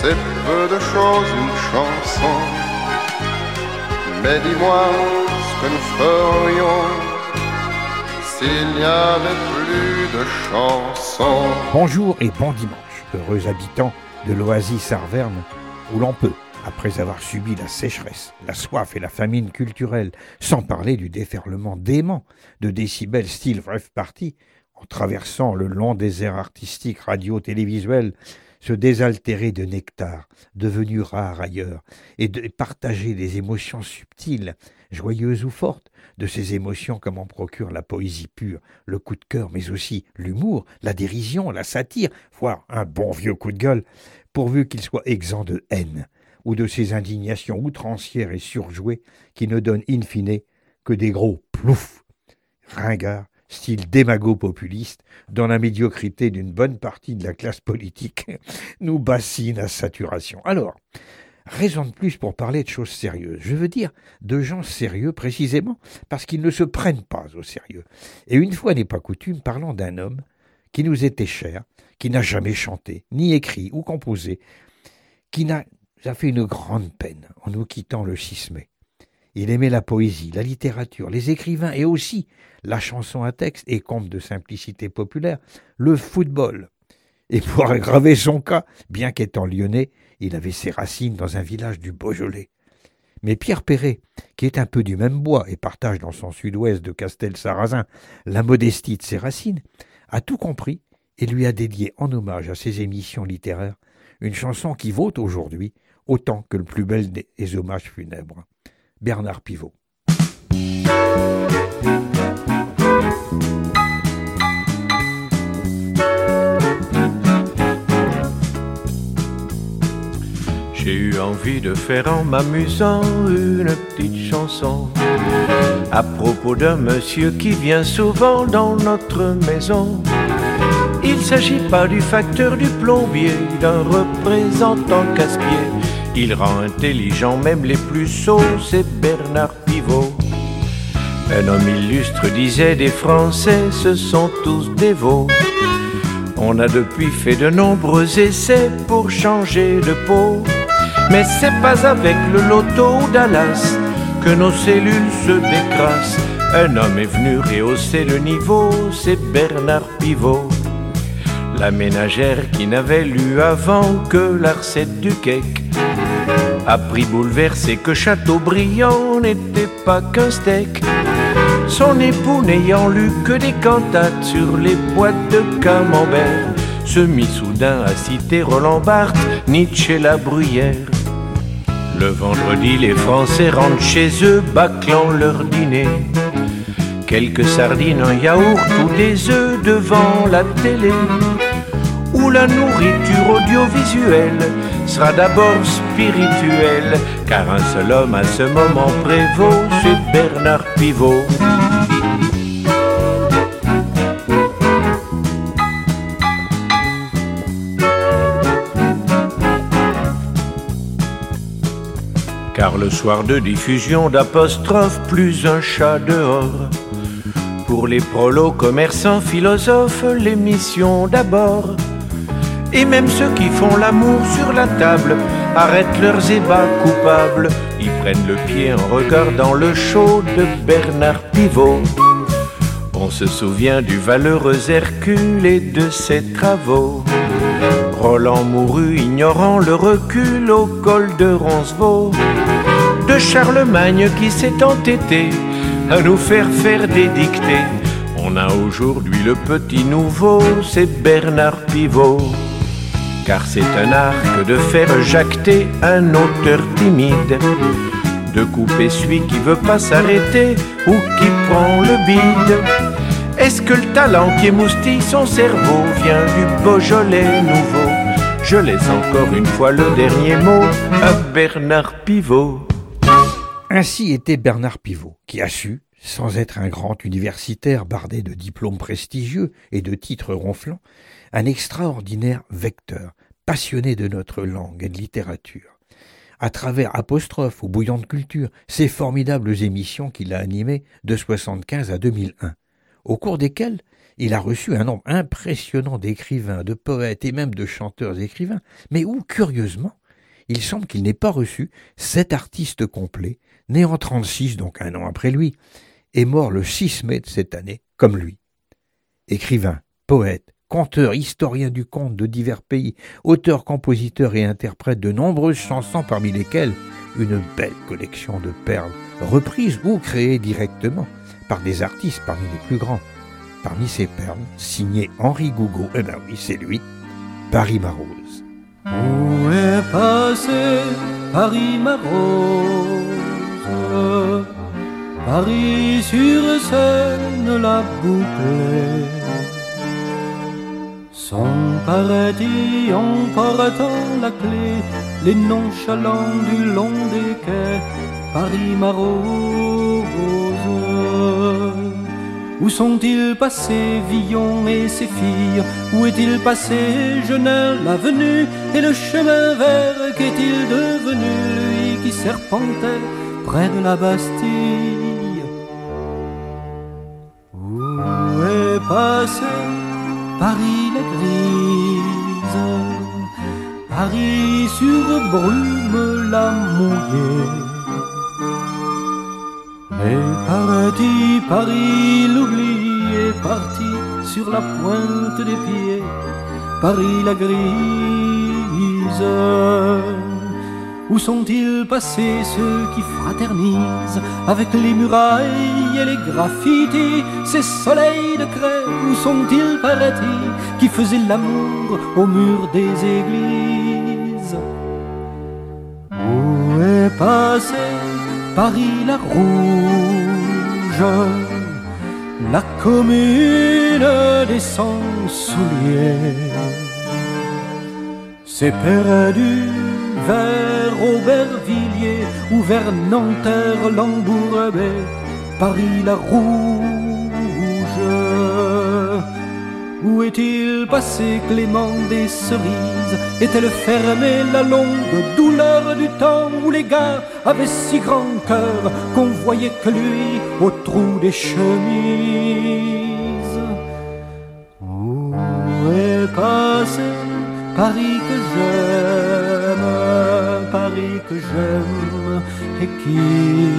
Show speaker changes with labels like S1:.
S1: c'est peu de choses une chanson. Mais dis-moi ce que nous ferions s'il n'y avait plus de chansons.
S2: Bonjour et bon dimanche, heureux habitants de l'oasis Arverne, où l'on peut, après avoir subi la sécheresse, la soif et la famine culturelle, sans parler du déferlement dément de décibels style rave party, en traversant le long désert artistique radio-télévisuel, se désaltérer de nectar, devenu rare ailleurs, et de partager des émotions subtiles, joyeuses ou fortes, de ces émotions comme en procure la poésie pure, le coup de cœur, mais aussi l'humour, la dérision, la satire, voire un bon vieux coup de gueule, pourvu qu'il soit exempt de haine, ou de ces indignations outrancières et surjouées qui ne donnent in fine que des gros plouf, ringards, style démago-populiste, dont la médiocrité d'une bonne partie de la classe politique nous bassine à saturation. Alors, raison de plus pour parler de choses sérieuses. Je veux dire de gens sérieux précisément parce qu'ils ne se prennent pas au sérieux. Et une fois n'est pas coutume, parlons d'un homme qui nous était cher, qui n'a jamais chanté, ni écrit ou composé, qui nous a fait une grande peine en nous quittant le 6 mai. Il aimait la poésie, la littérature, les écrivains et aussi la chanson à texte et conte de simplicité populaire, le football. Et pour aggraver son cas, bien qu'étant lyonnais, il avait ses racines dans un village du Beaujolais. Mais Pierre Perret, qui est un peu du même bois et partage dans son sud-ouest de Castel-Sarrazin la modestie de ses racines, a tout compris et lui a dédié en hommage à ses émissions littéraires une chanson qui vaut aujourd'hui autant que le plus bel des hommages funèbres. Bernard Pivot.
S3: J'ai eu envie de faire en m'amusant une petite chanson à propos d'un monsieur qui vient souvent dans notre maison. Il s'agit pas du facteur, du plombier, d'un représentant casse-pied. Il rend intelligent même les plus sots, c'est Bernard Pivot. Un homme illustre disait des Français, ce sont tous des veaux. On a depuis fait de nombreux essais pour changer de peau. Mais c'est pas avec le loto ou Dallas que nos cellules se décrassent. Un homme est venu rehausser le niveau, c'est Bernard Pivot. La ménagère qui n'avait lu avant que la recette du cake a pris bouleversé que Chateaubriand n'était pas qu'un steak. Son époux n'ayant lu que des cantates sur les boîtes de camembert se mit soudain à citer Roland Barthes, Nietzsche, la Bruyère. Le vendredi, les Français rentrent chez eux, bâclant leur dîner. Quelques sardines, un yaourt ou des œufs devant la télé. Où la nourriture audiovisuelle sera d'abord spirituelle, car un seul homme à ce moment prévaut, c'est Bernard Pivot. Car le soir de diffusion d'apostrophes, plus un chat dehors. Pour les prolos, commerçants, philosophes, l'émission d'abord. Et même ceux qui font l'amour sur la table arrêtent leurs ébats coupables. Ils prennent le pied en regardant le show de Bernard Pivot. On se souvient du valeureux Hercule et de ses travaux. Roland mourut ignorant le recul au col de Roncevaux. De Charlemagne qui s'est entêté à nous faire des dictées. On a aujourd'hui le petit nouveau, c'est Bernard Pivot. Car c'est un art que de faire jacter un auteur timide, de couper celui qui veut pas s'arrêter ou qui prend le bide. Est-ce que le talent qui émoustille son cerveau vient du Beaujolais nouveau? Je laisse encore une fois le dernier mot à Bernard Pivot.
S2: Ainsi était Bernard Pivot, qui a su, sans être un grand universitaire bardé de diplômes prestigieux et de titres ronflants, un extraordinaire vecteur, passionné de notre langue et de littérature. À travers Apostrophe ou Bouillon de culture, ces formidables émissions qu'il a animées de 1975 à 2001, au cours desquelles Il a reçu un nombre impressionnant d'écrivains, de poètes et même de chanteurs-écrivains, mais où, curieusement, il semble qu'il n'ait pas reçu cet artiste complet, né en 1936, donc un an après lui, et mort le 6 mai de cette année, comme lui. Écrivain, poète, conteur, historien du conte de divers pays, auteur, compositeur et interprète de nombreuses chansons, parmi lesquelles une belle collection de perles, reprises ou créées directement par des artistes parmi les plus grands. Parmi ces perles, signé Henri Gougaud, eh ben oui, c'est lui, Paris ma rose.
S4: Où est passé Paris ma rose? Paris sur Seine l'a bouclée. Son paradis emportant la clé, les nonchalants du long des quais, Paris ma rose. Où sont-ils passés Villon et ses filles? Où est-il passé Genin l'avenue? Et le chemin vert, qu'est-il devenu, lui qui serpentait près de la Bastille? Où est passé Paris la grise? Paris sur brume la mouillée. Mais paradis, Paris l'oublié, parti sur la pointe des pieds, Paris la grise. Où sont-ils passés ceux qui fraternisent avec les murailles et les graffitis, ces soleils de craie? Où sont-ils paraît-il qui faisaient l'amour au mur des églises? Où est passé Paris la rouge, la commune des sans-souliers? C'est perdu vers Aubervilliers ou vers Nanterre l'Embourbé, Paris la rouge. Où est-il passé Clément des Cerises? Est-elle fermée la longue douleur du temps où les gars avaient si grand cœur qu'on voyait que lui au trou des chemises? Où est passé Paris que j'aime, Paris que j'aime et qui